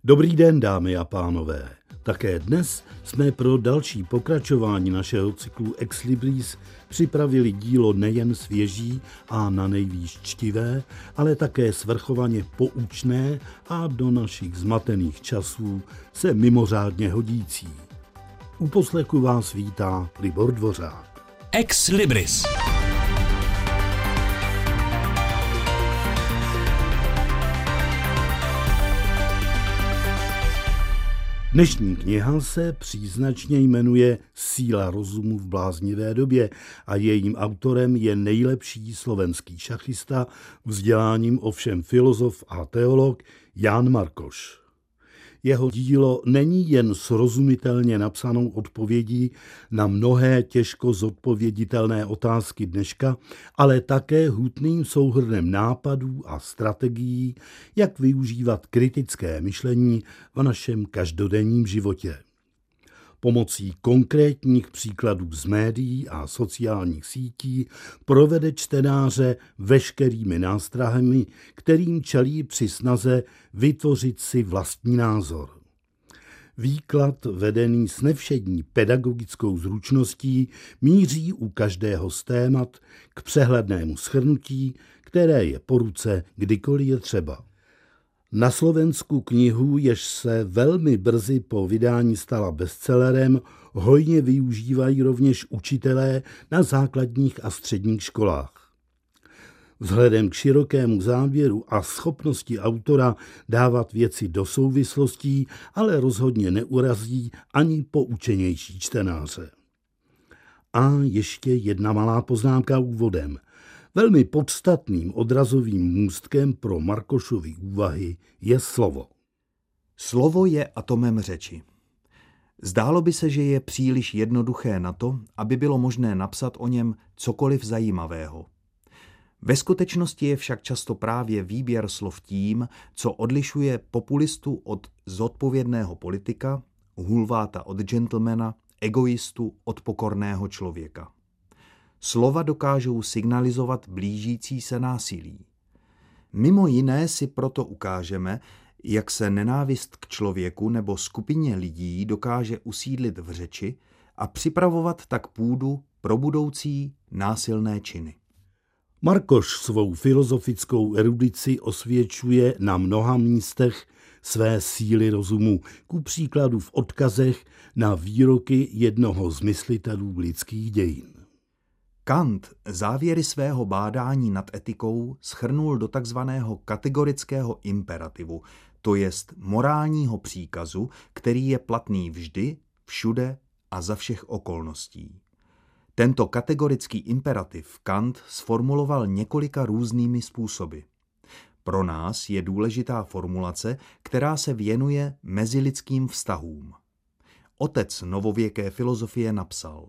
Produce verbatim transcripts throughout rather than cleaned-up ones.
Dobrý den, dámy a pánové. Také dnes jsme pro další pokračování našeho cyklu Ex Libris připravili dílo nejen svěží a na nejvýš čtivé, ale také svrchovaně poučné a do našich zmatených časů se mimořádně hodící. U poslechu vás vítá Libor Dvořák. Ex Libris. Dnešní kniha se příznačně jmenuje Síla rozumu v bláznivé době a jejím autorem je nejlepší slovenský šachista, vzděláním ovšem filozof a teolog Ján Markoš. Jeho dílo není jen srozumitelně napsanou odpovědí na mnohé těžko zodpověditelné otázky dneška, ale také hutným souhrnem nápadů a strategií, jak využívat kritické myšlení v našem každodenním životě. Pomocí konkrétních příkladů z médií a sociálních sítí provede čtenáře veškerými nástrahami, kterým čelí při snaze vytvořit si vlastní názor. Výklad vedený s nevšední pedagogickou zručností míří u každého z témat k přehlednému shrnutí, které je po ruce kdykoliv je třeba. Na Slovensku knihu, jež se velmi brzy po vydání stala bestsellerem, hojně využívají rovněž učitelé na základních a středních školách. Vzhledem k širokému záběru a schopnosti autora dávat věci do souvislostí, ale rozhodně neurazí ani poučenější čtenáře. A ještě jedna malá poznámka úvodem. Velmi podstatným odrazovým můstkem pro Markošovy úvahy je slovo. Slovo je atomem řeči. Zdálo by se, že je příliš jednoduché na to, aby bylo možné napsat o něm cokoliv zajímavého. Ve skutečnosti je však často právě výběr slov tím, co odlišuje populistu od zodpovědného politika, hulváta od gentlemana, egoistu od pokorného člověka. Slova dokážou signalizovat blížící se násilí. Mimo jiné si proto ukážeme, jak se nenávist k člověku nebo skupině lidí dokáže usídlit v řeči a připravovat tak půdu pro budoucí násilné činy. Markoš svou filozofickou erudici osvědčuje na mnoha místech své síly rozumu, ku příkladu v odkazech na výroky jednoho z myslitelů lidských dějin. Kant závěry svého bádání nad etikou shrnul do takzvaného kategorického imperativu, to jest morálního příkazu, který je platný vždy, všude a za všech okolností. Tento kategorický imperativ Kant sformuloval několika různými způsoby. Pro nás je důležitá formulace, která se věnuje mezilidským vztahům. Otec novověké filozofie napsal: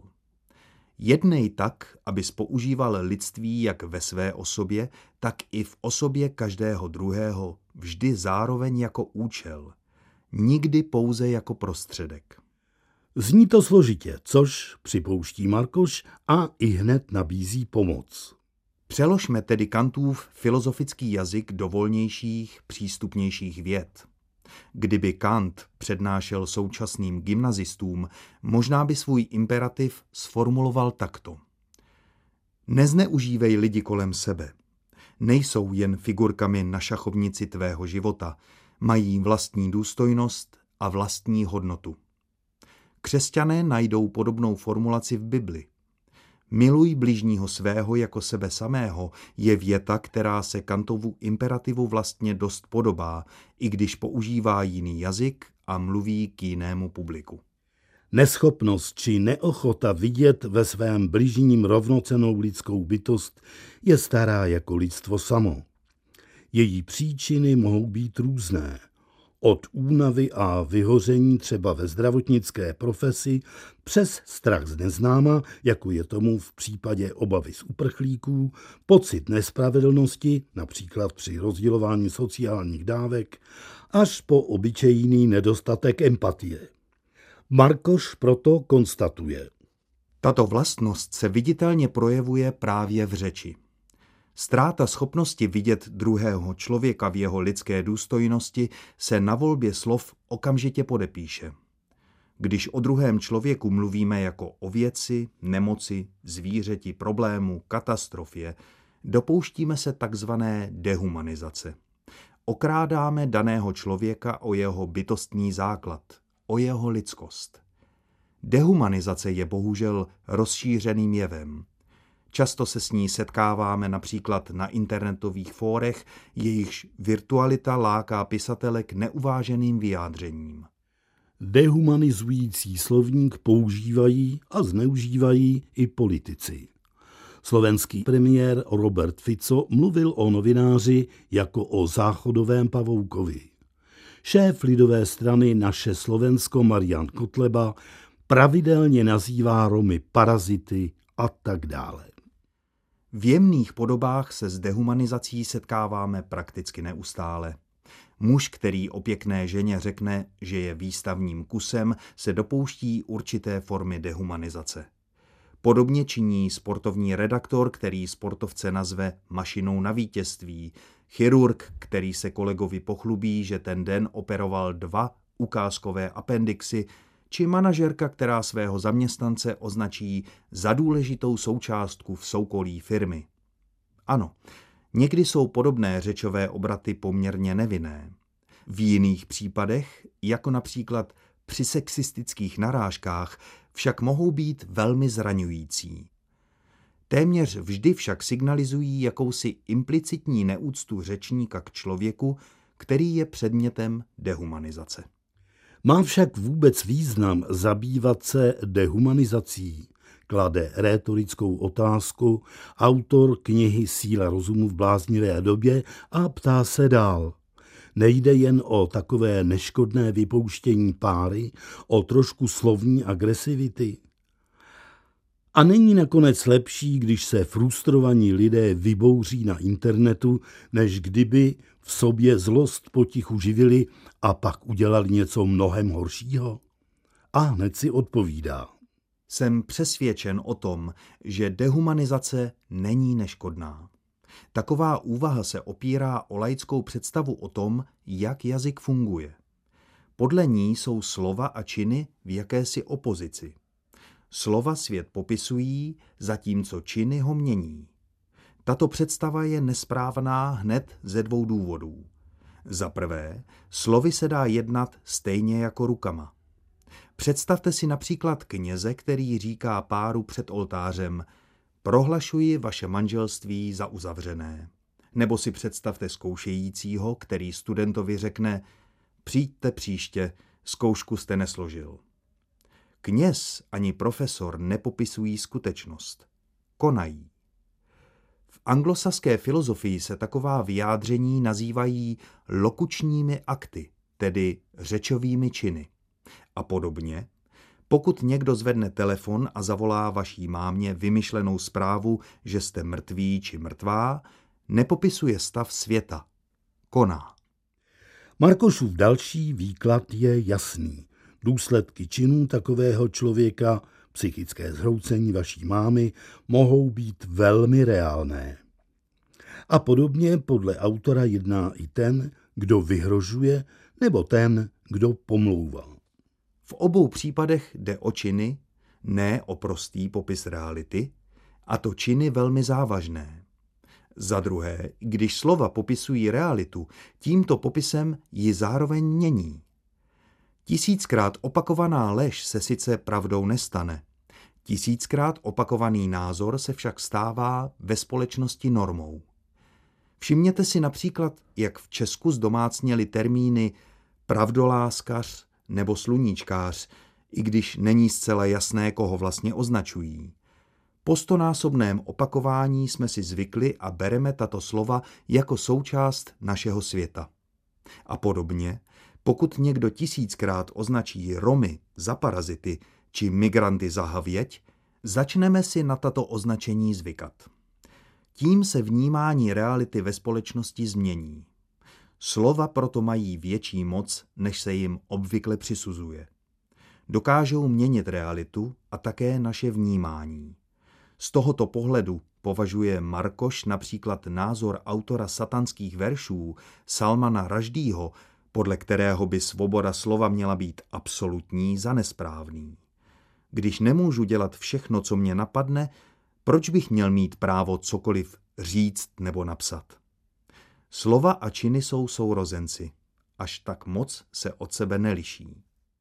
jednej tak, abys používal lidství jak ve své osobě, tak i v osobě každého druhého, vždy zároveň jako účel, nikdy pouze jako prostředek. Zní to složitě, což připouští Markoš a i hned nabízí pomoc. Přeložme tedy Kantův filozofický jazyk do volnějších, přístupnějších vět. Kdyby Kant přednášel současným gymnazistům, možná by svůj imperativ sformuloval takto. Nezneužívej lidi kolem sebe. Nejsou jen figurkami na šachovnici tvého života, mají vlastní důstojnost a vlastní hodnotu. Křesťané najdou podobnou formulaci v Bibli. Miluj bližního svého jako sebe samého je věta, která se Kantovu imperativu vlastně dost podobá, i když používá jiný jazyk a mluví k jinému publiku. Neschopnost či neochota vidět ve svém bližním rovnocennou lidskou bytost je stará jako lidstvo samo. Její příčiny mohou být různé. Od únavy a vyhoření třeba ve zdravotnické profesi přes strach z neznáma, jako je tomu v případě obavy z uprchlíků, pocit nespravedlnosti, například při rozdělování sociálních dávek, až po obyčejný nedostatek empatie. Markoš proto konstatuje: tato vlastnost se viditelně projevuje právě v řeči. Ztráta schopnosti vidět druhého člověka v jeho lidské důstojnosti se na volbě slov okamžitě podepíše. Když o druhém člověku mluvíme jako o věci, nemoci, zvířeti, problému, katastrofě, dopouštíme se takzvané dehumanizace. Okrádáme daného člověka o jeho bytostný základ, o jeho lidskost. Dehumanizace je bohužel rozšířeným jevem. Často se s ní setkáváme například na internetových fórech, jejichž virtualita láká pisatele k neuváženým vyjádřením. Dehumanizující slovník používají a zneužívají i politici. Slovenský premiér Robert Fico mluvil o novináři jako o záchodovém pavoukovi. Šéf lidové strany Naše Slovensko Marian Kotleba pravidelně nazývá Romy parazity a tak dále. V jemných podobách se s dehumanizací setkáváme prakticky neustále. Muž, který o pěkné ženě řekne, že je výstavním kusem, se dopouští určité formy dehumanizace. Podobně činí sportovní redaktor, který sportovce nazve mašinou na vítězství, chirurg, který se kolegovi pochlubí, že ten den operoval dva ukázkové appendixy, či manažerka, která svého zaměstnance označí za důležitou součástku v soukolí firmy. Ano, někdy jsou podobné řečové obraty poměrně nevinné. V jiných případech, jako například při sexistických narážkách, však mohou být velmi zraňující. Téměř vždy však signalizují jakousi implicitní neúctu řečníka k člověku, který je předmětem dehumanizace. Má však vůbec význam zabývat se dehumanizací? Klade rétorickou otázku autor knihy Síla rozumu v bláznivé době a ptá se dál. Nejde jen o takové neškodné vypouštění páry, o trošku slovní agresivity? A není nakonec lepší, když se frustrovaní lidé vybouří na internetu, než kdyby v sobě zlost potichu živili a pak udělali něco mnohem horšího? A hned si odpovídá. Jsem přesvědčen o tom, že dehumanizace není neškodná. Taková úvaha se opírá o laickou představu o tom, jak jazyk funguje. Podle ní jsou slova a činy v jakési opozici. Slova svět popisují, zatímco činy ho mění. Tato představa je nesprávná hned ze dvou důvodů. Za prvé, slovy se dá jednat stejně jako rukama. Představte si například kněze, který říká páru před oltářem: prohlašuji vaše manželství za uzavřené. Nebo si představte zkoušejícího, který studentovi řekne: přijďte příště, zkoušku jste nesložil. Kněz ani profesor nepopisují skutečnost. Konají. V anglosaské filozofii se taková vyjádření nazývají lokučními akty, tedy řečovými činy. A podobně, pokud někdo zvedne telefon a zavolá vaší mámě vymyšlenou zprávu, že jste mrtví či mrtvá, nepopisuje stav světa. Koná. Markošův další výklad je jasný. Důsledky činů takového člověka, psychické zhroucení vaší mámy, mohou být velmi reálné. A podobně podle autora jedná i ten, kdo vyhrožuje, nebo ten, kdo pomlouvá. V obou případech jde o činy, ne o prostý popis reality, a to činy velmi závažné. Za druhé, když slova popisují realitu, tímto popisem ji zároveň mění. Tisíckrát opakovaná lež se sice pravdou nestane. Tisíckrát opakovaný názor se však stává ve společnosti normou. Všimněte si například, jak v Česku zdomácněly termíny pravdoláskař nebo sluníčkář, i když není zcela jasné, koho vlastně označují. Po stonásobném opakování jsme si zvykli a bereme tato slova jako součást našeho světa. A podobně, pokud někdo tisíckrát označí Romy za parazity či migranty za havěť, začneme si na tato označení zvykat. Tím se vnímání reality ve společnosti změní. Slova proto mají větší moc, než se jim obvykle přisuzuje. Dokážou měnit realitu a také naše vnímání. Z tohoto pohledu považuje Markoš například názor autora satanských veršů Salmana Raždího, podle kterého by svoboda slova měla být absolutní, za nesprávný. Když nemůžu dělat všechno, co mě napadne, proč bych měl mít právo cokoliv říct nebo napsat? Slova a činy jsou sourozenci. Až tak moc se od sebe neliší.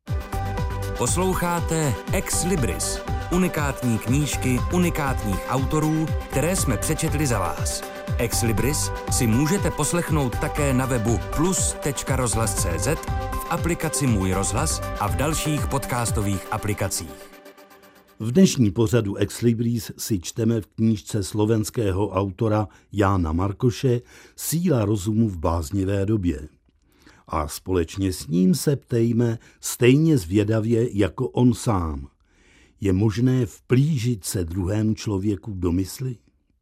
Posloucháte Ex Libris, unikátní knížky unikátních autorů, které jsme přečetli za vás. Ex Libris si můžete poslechnout také na webu plus tečka rozhlas tečka cé zet, v aplikaci Můj rozhlas a v dalších podcastových aplikacích. V dnešní pořadu Ex Libris si čteme v knížce slovenského autora Jána Markoše Síla rozumu v bláznivé době. A společně s ním se ptejme stejně zvědavě jako on sám. Je možné vplížit se druhému člověku do mysli?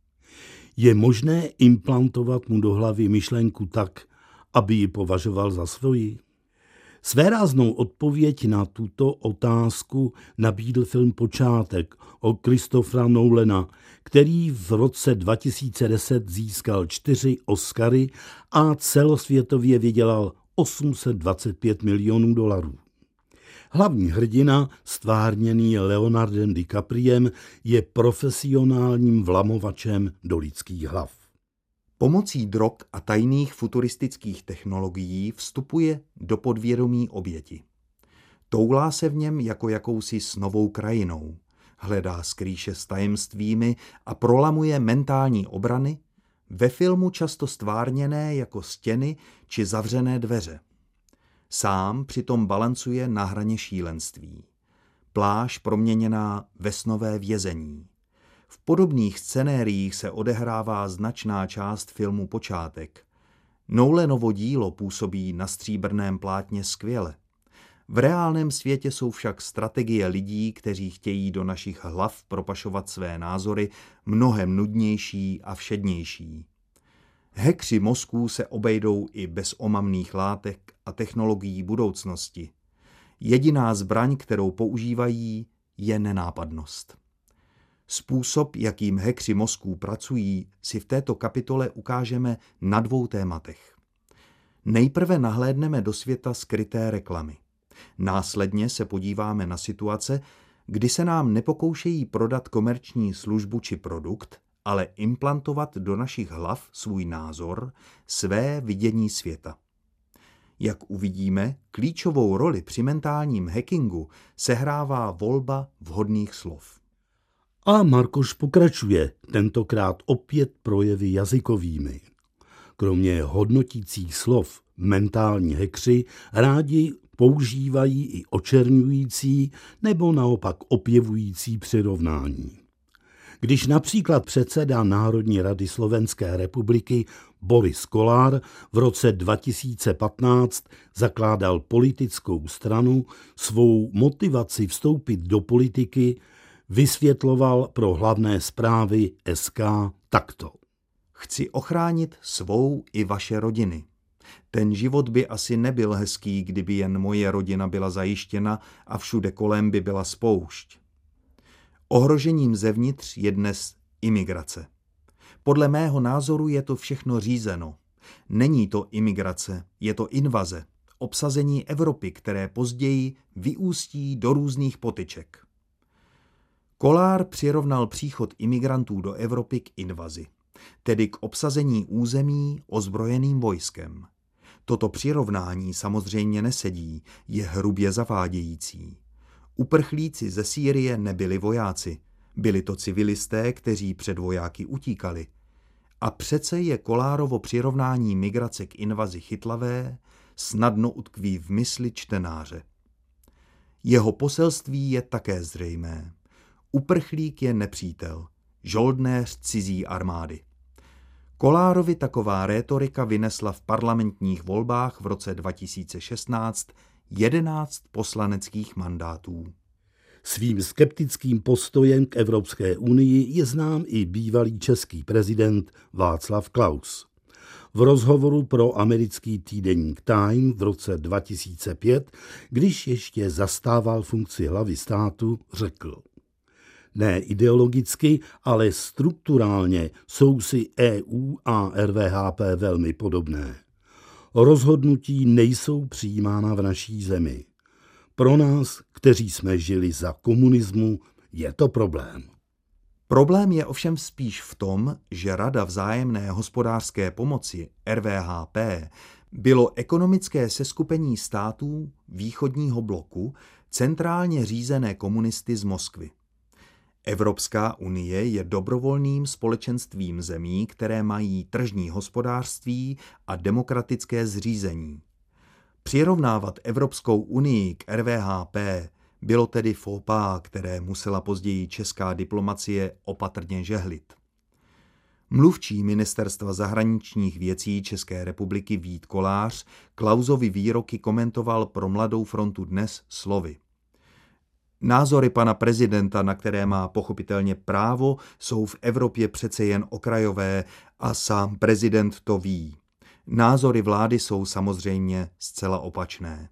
Je možné implantovat mu do hlavy myšlenku tak, aby ji považoval za svoji? Svéráznou odpověď na tuto otázku nabídl film Počátek od Christophera Nolana, který v roce dva tisíce deset získal čtyři Oscary a celosvětově vydělal osm set dvacet pět milionů dolarů. Hlavní hrdina, stvárněný Leonardem DiCapriem, je profesionálním vlamovačem do lidských hlav. Pomocí drog a tajných futuristických technologií vstupuje do podvědomí oběti. Toulá se v něm jako jakousi snovou krajinou, hledá skrýše s tajemstvími a prolamuje mentální obrany, ve filmu často stvárněné jako stěny či zavřené dveře. Sám přitom balancuje na hraně šílenství. Pláž proměněná ve snové vězení. V podobných scenériích se odehrává značná část filmu Počátek. Nolanovo dílo působí na stříbrném plátně skvěle. V reálném světě jsou však strategie lidí, kteří chtějí do našich hlav propašovat své názory, mnohem nudnější a všednější. Hackři mozků se obejdou i bez omamných látek a technologií budoucnosti. Jediná zbraň, kterou používají, je nenápadnost. Způsob, jakým hackři mozků pracují, si v této kapitole ukážeme na dvou tématech. Nejprve nahlédneme do světa skryté reklamy. Následně se podíváme na situace, kdy se nám nepokoušejí prodat komerční službu či produkt, ale implantovat do našich hlav svůj názor, své vidění světa. Jak uvidíme, klíčovou roli při mentálním hackingu sehrává volba vhodných slov. A Markoš pokračuje, tentokrát opět projevy jazykovými. Kromě hodnotících slov mentální hackři rádi používají i očerňující nebo naopak opěvující přirovnání. Když například předseda Národní rady Slovenské republiky Boris Kolár v roce dva tisíce patnáct zakládal politickou stranu, svou motivaci vstoupit do politiky vysvětloval pro hlavné zprávy S K takto. Chci ochránit svou i vaše rodiny. Ten život by asi nebyl hezký, kdyby jen moje rodina byla zajištěna a všude kolem by byla spoušť. Ohrožením zevnitř je dnes imigrace. Podle mého názoru je to všechno řízeno. Není to imigrace, je to invaze, obsazení Evropy, které později vyústí do různých potyček. Kolár přirovnal příchod imigrantů do Evropy k invazi, tedy k obsazení území ozbrojeným vojskem. Toto přirovnání samozřejmě nesedí, je hrubě zavádějící. Uprchlíci ze Sýrie nebyli vojáci, byli to civilisté, kteří před vojáky utíkali. A přece je Kolárovo přirovnání migrace k invazi chytlavé, snadno utkví v mysli čtenáře. Jeho poselství je také zřejmé. Uprchlík je nepřítel, žoldnéř cizí armády. Kolárovi taková rétorika vynesla v parlamentních volbách v roce dva tisíce šestnáct jedenáct poslaneckých mandátů. Svým skeptickým postojem k Evropské unii je znám i bývalý český prezident Václav Klaus. V rozhovoru pro americký týdeník Time v roce dva tisíce pět, když ještě zastával funkci hlavy státu, řekl: Ne ideologicky, ale strukturálně jsou si E U a R V H P velmi podobné. Rozhodnutí nejsou přijímána v naší zemi. Pro nás, kteří jsme žili za komunismu, je to problém. Problém je ovšem spíš v tom, že Rada vzájemné hospodářské pomoci R V H P bylo ekonomické seskupení států východního bloku, centrálně řízené komunisty z Moskvy. Evropská unie je dobrovolným společenstvím zemí, které mají tržní hospodářství a demokratické zřízení. Přirovnávat Evropskou unii k R V H P bylo tedy faux pas, které musela později česká diplomacie opatrně žehlit. Mluvčí Ministerstva zahraničních věcí České republiky Vít Kolář Klausovy výroky komentoval pro Mladou frontu Dnes slovy. Názory pana prezidenta, na které má pochopitelně právo, jsou v Evropě přece jen okrajové a sám prezident to ví. Názory vlády jsou samozřejmě zcela opačné.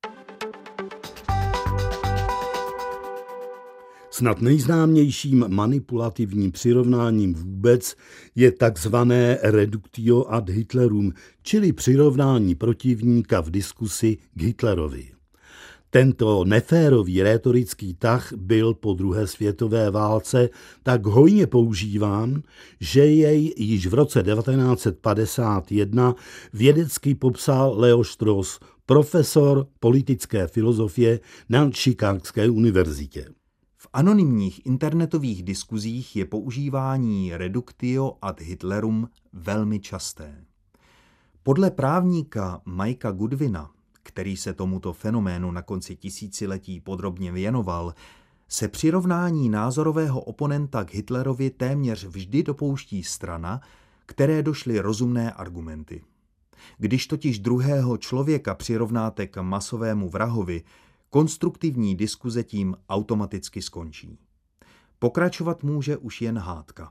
Snad nejznámějším manipulativním přirovnáním vůbec je takzvané reductio ad Hitlerum, čili přirovnání protivníka v diskusi k Hitlerovi. Tento neférový rétorický tah byl po druhé světové válce tak hojně používán, že jej již v roce devatenáct set padesát jedna vědecky popsal Leo Strauss, profesor politické filozofie na Chicagské univerzitě. V anonymních internetových diskuzích je používání reductio ad Hitlerum velmi časté. Podle právníka Mikea Goodwina, který se tomuto fenoménu na konci tisíciletí podrobně věnoval, se přirovnání názorového oponenta k Hitlerovi téměř vždy dopouští strana, které došly rozumné argumenty. Když totiž druhého člověka přirovnáte k masovému vrahovi, konstruktivní diskuze tím automaticky skončí. Pokračovat může už jen hádka.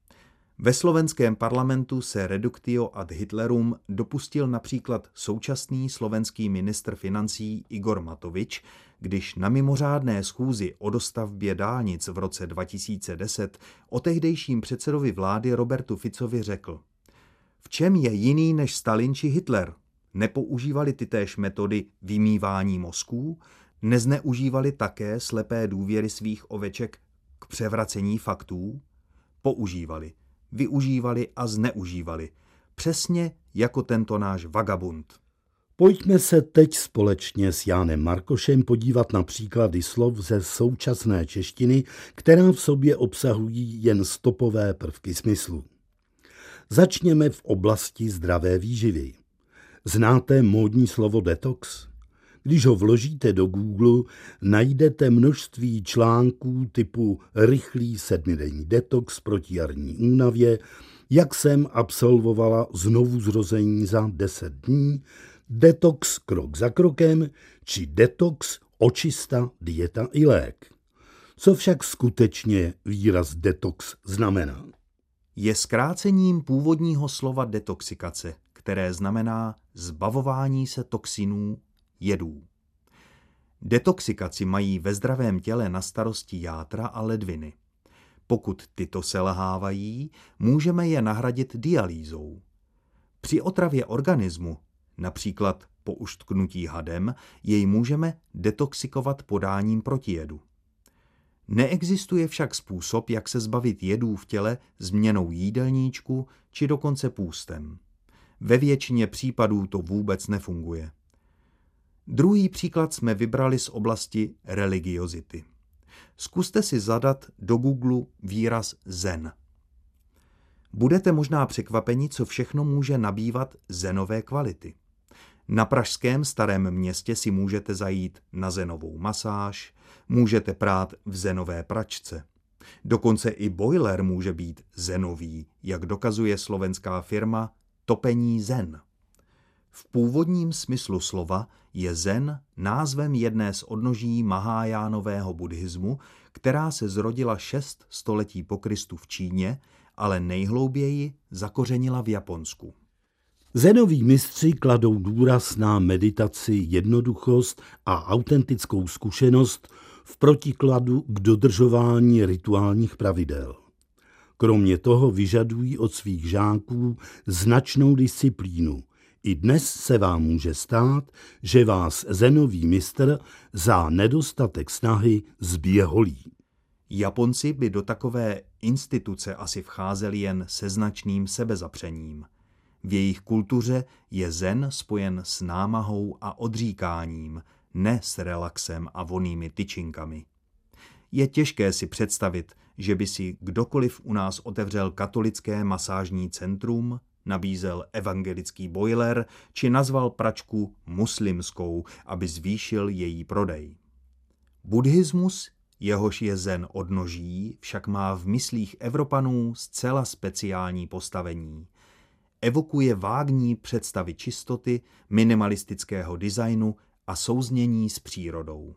Ve slovenském parlamentu se reductio ad Hitlerum dopustil například současný slovenský ministr financí Igor Matovič, když na mimořádné schůzi o dostavbě dálnic v roce dva tisíce deset o tehdejším předsedovi vlády Robertu Ficovi řekl: V čem je jiný než Stalin či Hitler? Nepoužívali tytéž metody vymývání mozků? Nezneužívali také slepé důvěry svých oveček k převracení faktů? Používali, využívali a zneužívali. Přesně jako tento náš vagabund. Pojďme se teď společně s Jánem Markošem podívat na příklady slov ze současné češtiny, která v sobě obsahují jen stopové prvky smyslu. Začněme v oblasti zdravé výživy. Znáte módní slovo detox? Když ho vložíte do Google, najdete množství článků typu rychlý sedmidenní detox proti jarní únavě, jak jsem absolvovala znovu zrození za deset dní, detox krok za krokem, či detox očista, dieta i lék. Co však skutečně výraz detox znamená? Je zkrácením původního slova detoxikace, které znamená zbavování se toxinů, jedů. Detoxikaci mají ve zdravém těle na starosti játra a ledviny. Pokud tyto selhávají, můžeme je nahradit dialýzou. Při otravě organismu, například po uštknutí hadem, jej můžeme detoxikovat podáním protijedu. Neexistuje však způsob, jak se zbavit jedů v těle změnou jídelníčku či dokonce půstem. Ve většině případů to vůbec nefunguje. Druhý příklad jsme vybrali z oblasti religiozity. Zkuste si zadat do Google výraz zen. Budete možná překvapeni, co všechno může nabývat zenové kvality. Na pražském Starém Městě si můžete zajít na zenovou masáž, můžete prát v zenové pračce. Dokonce i boiler může být zenový, jak dokazuje slovenská firma Topení zen. V původním smyslu slova je zen názvem jedné z odnoží mahájánového buddhismu, která se zrodila šest století po Kristu v Číně, ale nejhlouběji zakořenila v Japonsku. Zenoví mistři kladou důraz na meditaci, jednoduchost a autentickou zkušenost, v protikladu k dodržování rituálních pravidel. Kromě toho vyžadují od svých žáků značnou disciplínu. I dnes se vám může stát, že vás zenový mistr za nedostatek snahy zbije holí. Japonci by do takové instituce asi vcházeli jen se značným sebezapřením. V jejich kultuře je zen spojen s námahou a odříkáním, ne s relaxem a vonnými tyčinkami. Je těžké si představit, že by si kdokoliv u nás otevřel katolické masážní centrum, nabízel evangelický boiler či nazval pračku muslimskou, aby zvýšil její prodej. Buddhismus, jehož je zen odnoží, však má v myslích Evropanů zcela speciální postavení. Evokuje vágní představy čistoty, minimalistického designu a souznění s přírodou.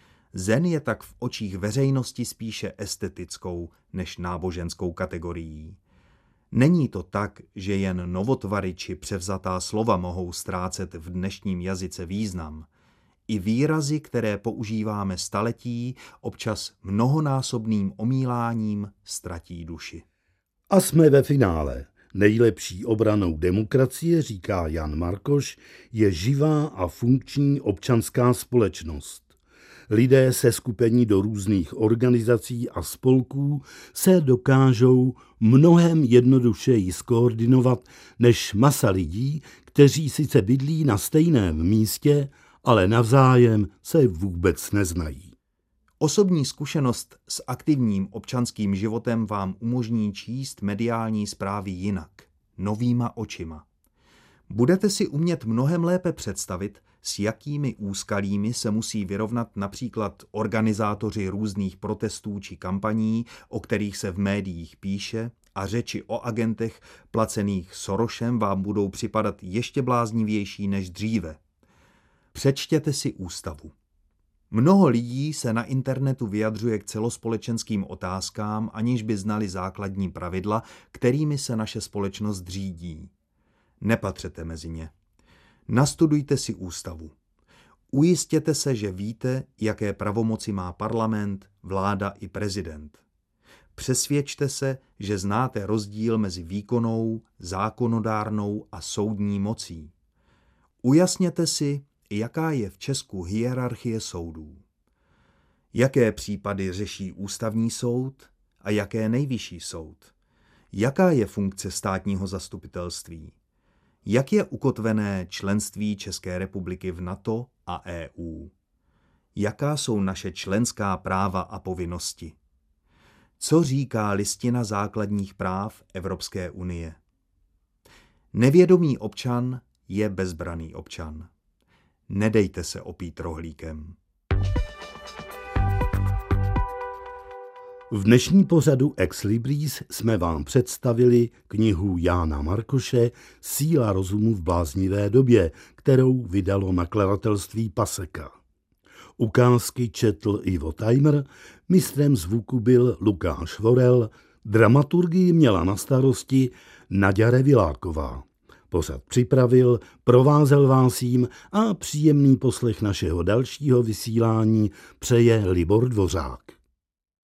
Zen je tak v očích veřejnosti spíše estetickou než náboženskou kategorií. Není to tak, že jen novotvary či převzatá slova mohou ztrácet v dnešním jazyce význam. I výrazy, které používáme staletí, občas mnohonásobným omíláním ztratí duši. A jsme ve finále. Nejlepší obranou demokracie, říká Jan Markoš, je živá a funkční občanská společnost. Lidé seskupení do různých organizací a spolků se dokážou mnohem jednodušeji skoordinovat než masa lidí, kteří sice bydlí na stejném místě, ale navzájem se vůbec neznají. Osobní zkušenost s aktivním občanským životem vám umožní číst mediální zprávy jinak, novýma očima. Budete si umět mnohem lépe představit, s jakými úskalími se musí vyrovnat například organizátoři různých protestů či kampaní, o kterých se v médiích píše, a řeči o agentech placených Sorosem vám budou připadat ještě bláznivější než dříve. Přečtěte si ústavu. Mnoho lidí se na internetu vyjadřuje k celospolečenským otázkám, aniž by znali základní pravidla, kterými se naše společnost řídí. Nepatřete mezi ně. Nastudujte si ústavu. Ujistěte se, že víte, jaké pravomoci má parlament, vláda i prezident. Přesvědčte se, že znáte rozdíl mezi výkonnou, zákonodárnou a soudní mocí. Ujasněte si, jaká je v Česku hierarchie soudů. Jaké případy řeší ústavní soud a jaké nejvyšší soud? Jaká je funkce státního zastupitelství? Jak je ukotvené členství České republiky v NATO a E U? Jaká jsou naše členská práva a povinnosti? Co říká Listina základních práv Evropské unie? Nevědomý občan je bezbraný občan. Nedejte se opít rohlíkem. V dnešní pořadu Ex Libris jsme vám představili knihu Jána Markoše Síla rozumu v bláznivé době, kterou vydalo nakladatelství Paseka. Ukázky četl Ivo Tajmr, mistrem zvuku byl Lukáš Vorel, dramaturgii měla na starosti Naďa Reviláková. Pořad připravil, provázel vás jím a příjemný poslech našeho dalšího vysílání přeje Libor Dvořák.